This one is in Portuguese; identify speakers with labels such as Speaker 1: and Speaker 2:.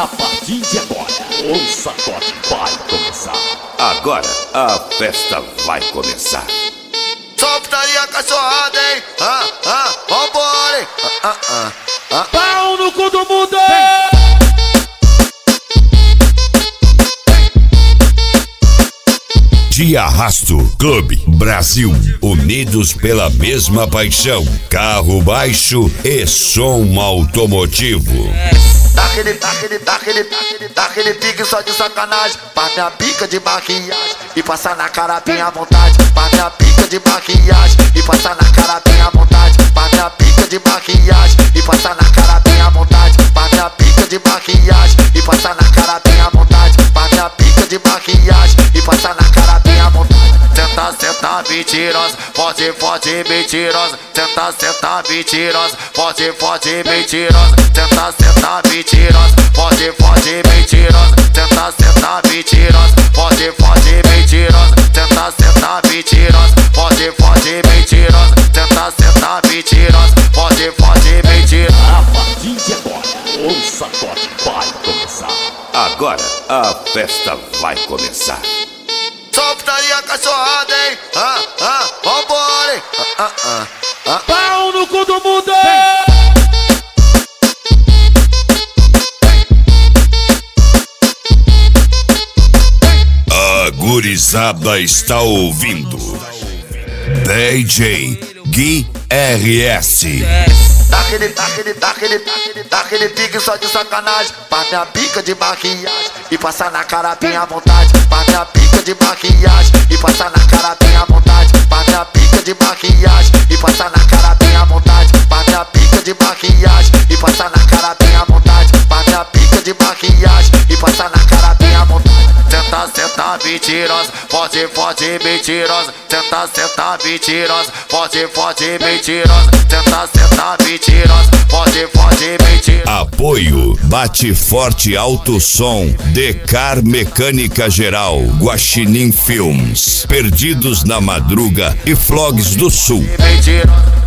Speaker 1: A partir de agora, o sacode vai começar.
Speaker 2: Agora a festa vai começar.
Speaker 3: Só putaria cachorrada, hein? Vambora, hein?
Speaker 1: Pau no cu do mundo!
Speaker 2: De Arrasto Clube Brasil, unidos pela mesma paixão, carro baixo e som automotivo.
Speaker 3: Daquele pique só de sacanagem. Parte a pica de maquiagem e passar na cara bem à vontade. Parte a pica de maquiagem e passar na cara bem à vontade. Parte a pica de maquiagem e passar na cara bem à vontade. Parte a pica de maquiagem e passar na cara bem à vontade. Parte a pica de maquiagem e passar na cara bem à vontade. Senta, mentirosa, forte, mentirosa. Senta, mentirosa, forte, mentirosa. Senta, mentirosa, forte, mentirosa. Senta, mentirosa, forte, mentirosa. Senta, mentirosa, forte, mentirosa. Senta, mentirosa, forte, mentirosa.
Speaker 1: A partir de agora, o sacode vai começar.
Speaker 2: Agora a festa vai começar.
Speaker 3: Só putaria cachorrada, hein? Vambora, hein?
Speaker 1: Pau no cu do mundo!
Speaker 2: A gurizada está ouvindo DJ Gui RS.
Speaker 3: Daquele pique só de sacanagem. Parte a pica de maquiagem e passar na cara bem à vontade. Parte a pica de maquiagem e passar na cara bem à vontade. Parte a pica de maquiagem e passar na cara bem à vontade. Parte a pica de maquiagem e passar na cara bem à vontade. Parte a pica de maquiagem e passar na cara bem à vontade. Senta, mentirosa, forte, mentirosa. Senta, mentirosa, forte, mentirosa. Senta, mentirosa, forte, mentirosa.
Speaker 2: Apoio Bate Forte Alto Som, Decar Mecânica Geral, Guaxinim Filmes, Perdidos na Madruga e Flogs do Sul.
Speaker 3: Mentirosa.